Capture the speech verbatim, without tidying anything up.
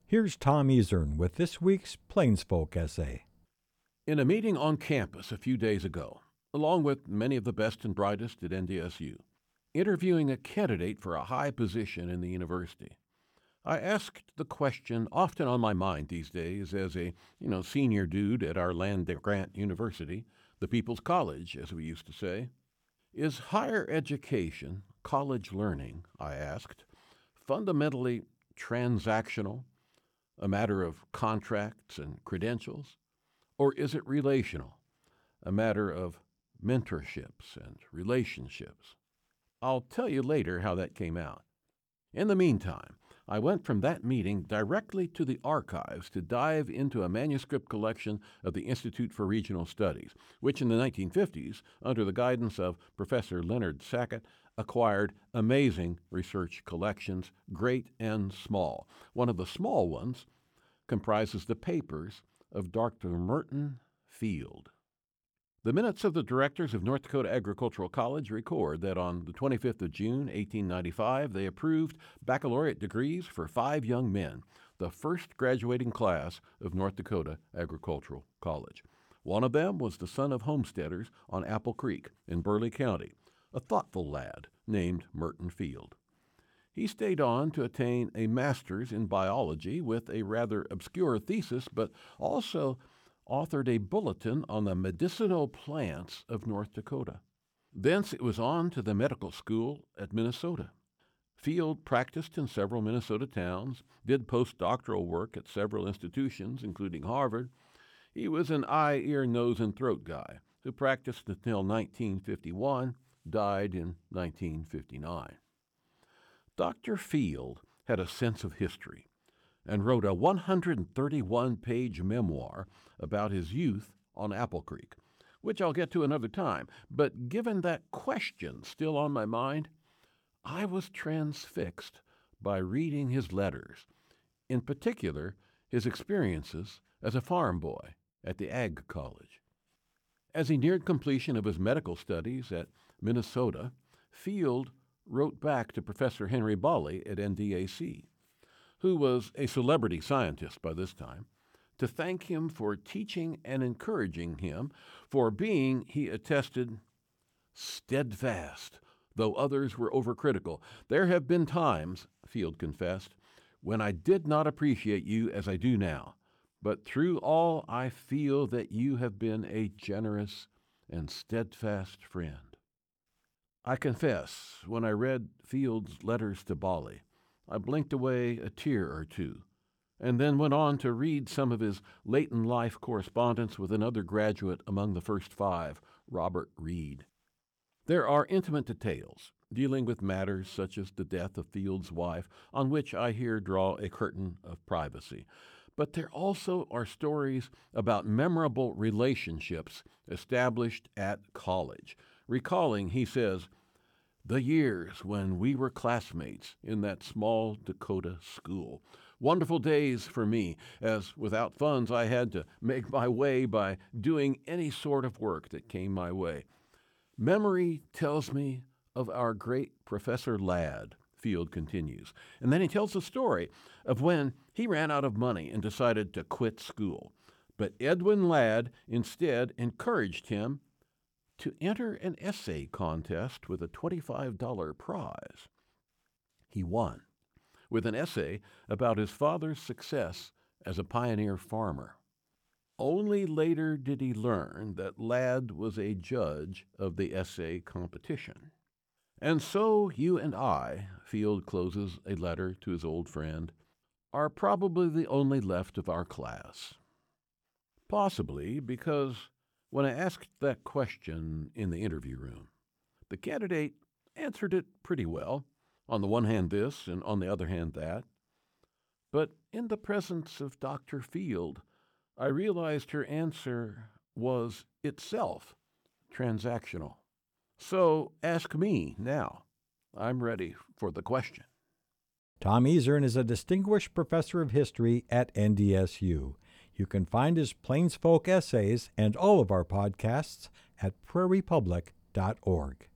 Here's Tom Ezern with this week's Plainsfolk essay. In a meeting on campus a few days ago, along with many of the best and brightest at N D S U, interviewing a candidate for a high position in the university, I asked the question often on my mind these days as a, you know, senior dude at our land-grant university, the People's College, as we used to say. Is higher education, college learning, I asked, fundamentally transactional, a matter of contracts and credentials? Or is it relational, a matter of mentorships and relationships? I'll tell you later how that came out. In the meantime, I went from that meeting directly to the archives to dive into a manuscript collection of the Institute for Regional Studies, which in the nineteen fifties, under the guidance of Professor Leonard Sackett, acquired amazing research collections, great and small. One of the small ones comprises the papers of Doctor Merton Field. The minutes of the directors of North Dakota Agricultural College record that on the twenty-fifth of June, eighteen ninety-five, they approved baccalaureate degrees for five young men, the first graduating class of North Dakota Agricultural College. One of them was the son of homesteaders on Apple Creek in Burleigh County, a thoughtful lad named Merton Field. He stayed on to attain a master's in biology with a rather obscure thesis, but also authored a bulletin on the medicinal plants of North Dakota. Thence it was on to the medical school at Minnesota. Field practiced in several Minnesota towns, did postdoctoral work at several institutions, including Harvard. He was an eye, ear, nose, and throat guy who practiced until nineteen fifty-one, died in nineteen fifty-nine. Doctor Field had a sense of history and wrote a one hundred thirty-one page memoir about his youth on Apple Creek, which I'll get to another time. But given that question still on my mind, I was transfixed by reading his letters, in particular his experiences as a farm boy at the Ag College. As he neared completion of his medical studies at Minnesota, Field wrote back to Professor Henry Bawley at N D A C, who was a celebrity scientist by this time, to thank him for teaching and encouraging him, for being, he attested, steadfast, though others were overcritical. There have been times, Field confessed, when I did not appreciate you as I do now, but through all I feel that you have been a generous and steadfast friend. I confess, when I read Field's letters to Bawley, I blinked away a tear or two, and then went on to read some of his late-in-life correspondence with another graduate among the first five, Robert Reed. There are intimate details dealing with matters such as the death of Field's wife, on which I here draw a curtain of privacy. But there also are stories about memorable relationships established at college, recalling, he says, the years when we were classmates in that small Dakota school. Wonderful days for me, as without funds I had to make my way by doing any sort of work that came my way. Memory tells me of our great Professor Ladd, Field continues. And then he tells the story of when he ran out of money and decided to quit school. But Edwin Ladd instead encouraged him to enter an essay contest with a twenty-five dollars prize. He won, with an essay about his father's success as a pioneer farmer. Only later did he learn that Ladd was a judge of the essay competition. And so you and I, Field closes a letter to his old friend, are probably the only left of our class. Possibly because when I asked that question in the interview room, the candidate answered it pretty well, on the one hand this and on the other hand that. But in the presence of Doctor Field, I realized her answer was itself transactional. So ask me now. I'm ready for the question. Tom Ezern is a distinguished professor of history at N D S U. You can find his Plainsfolk essays and all of our podcasts at prairie public dot org.